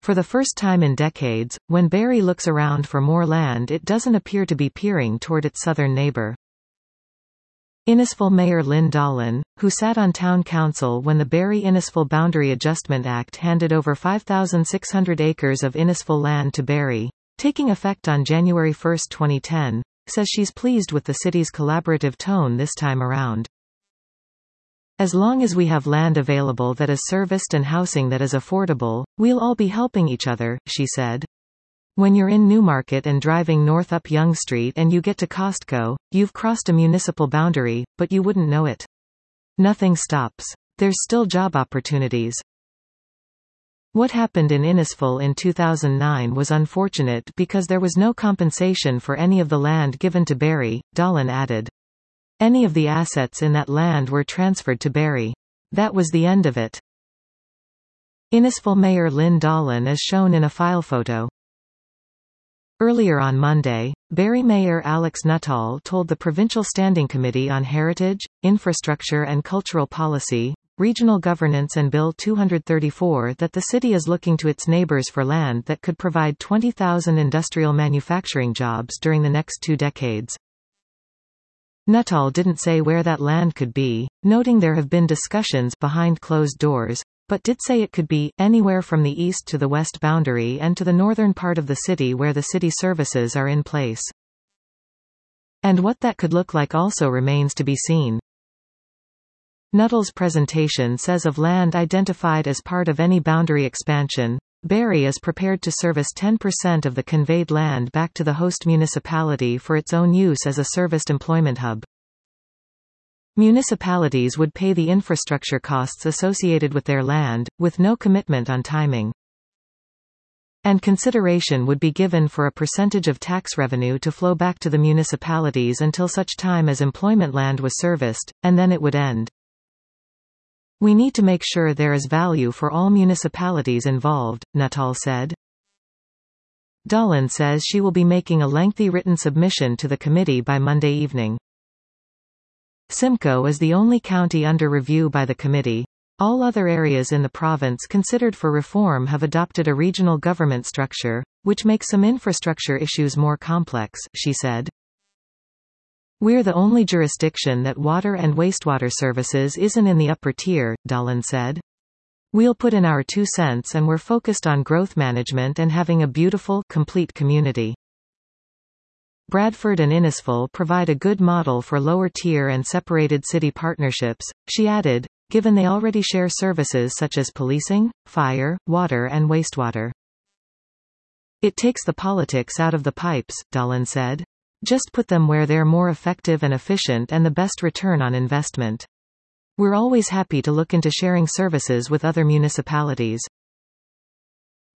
For the first time in decades, when Barrie looks around for more land, it doesn't appear to be peering toward its southern neighbor. Innisfil Mayor Lynn Dolan, who sat on town council when the Barrie-Innisfil Boundary Adjustment Act handed over 5,600 acres of Innisfil land to Barrie, taking effect on January 1, 2010, says she's pleased with the city's collaborative tone this time around. As long as we have land available that is serviced and housing that is affordable, we'll all be helping each other, she said. When you're in Newmarket and driving north up Yonge Street and you get to Costco, you've crossed a municipal boundary, but you wouldn't know it. Nothing stops. There's still job opportunities. What happened in Innisfil in 2009 was unfortunate because there was no compensation for any of the land given to Barrie, Dolan added. Any of the assets in that land were transferred to Barrie. That was the end of it. Innisfil Mayor Lynn Dolan is shown in a file photo. Earlier on Monday, Barrie Mayor Alex Nuttall told the Provincial Standing Committee on Heritage, Infrastructure and Cultural Policy, Regional Governance and Bill 234 that the city is looking to its neighbours for land that could provide 20,000 industrial manufacturing jobs during the next 2 decades. Nuttall didn't say where that land could be, noting there have been discussions behind closed doors, but did say it could be anywhere from the east to the west boundary and to the northern part of the city where the city services are in place. And what that could look like also remains to be seen. Nuttall's presentation says of land identified as part of any boundary expansion, Barrie is prepared to service 10% of the conveyed land back to the host municipality for its own use as a serviced employment hub. Municipalities would pay the infrastructure costs associated with their land, with no commitment on timing. And consideration would be given for a percentage of tax revenue to flow back to the municipalities until such time as employment land was serviced, and then it would end. We need to make sure there is value for all municipalities involved, Nuttall said. Dolan says she will be making a lengthy written submission to the committee by Monday evening. Simcoe is the only county under review by the committee. All other areas in the province considered for reform have adopted a regional government structure, which makes some infrastructure issues more complex, she said. We're the only jurisdiction that water and wastewater services isn't in the upper tier, Dolan said. We'll put in our 2 cents and we're focused on growth management and having a beautiful, complete community. Bradford and Innisfil provide a good model for lower-tier and separated city partnerships, she added, given they already share services such as policing, fire, water and wastewater. It takes the politics out of the pipes, Dolan said. Just put them where they're more effective and efficient and the best return on investment. We're always happy to look into sharing services with other municipalities.